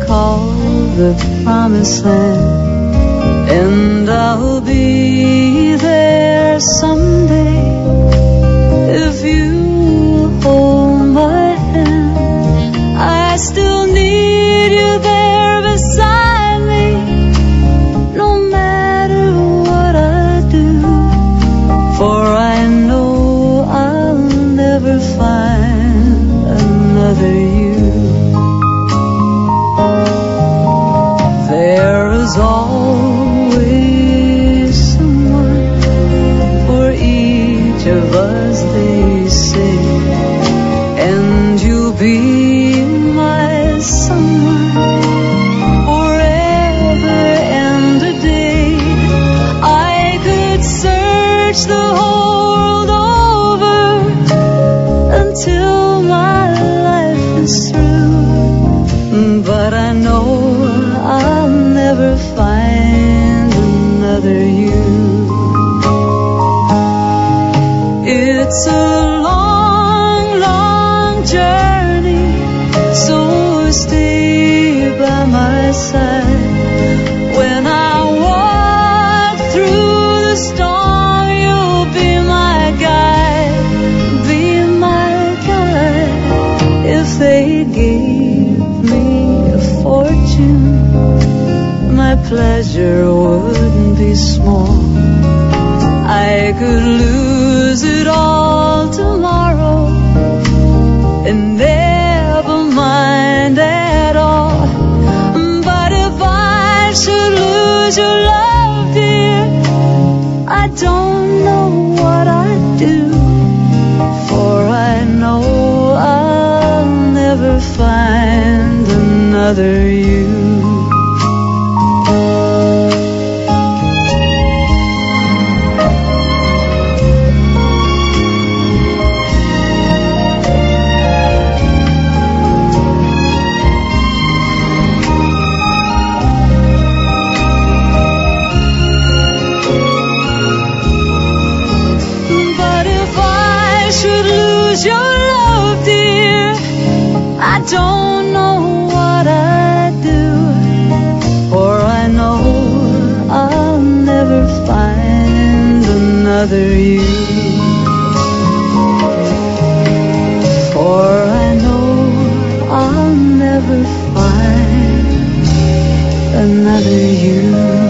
call the promised land, and I'll be there someday if you hold my hand. I still need you there beside me, no matter what I do, for I know I'll never find another you. There is always someone for each of us, they say, and you'll be my someone forever and a day. I could search the whole world over until my life is through, but I know I'll never find another you. It's a long, long journey, so stay by my side. When I walk through the storm, you'll be my guide, be my guide. If they gave me a fortune, my pleasure wouldn't be small. I could lose it all tomorrow and never mind at all. But if I should lose your love, dear, I don't know what I'd do, for I know I'll never find another you. Your love, dear, I don't know what I'd do, for I know I'll never find another you, for I know I'll never find another you.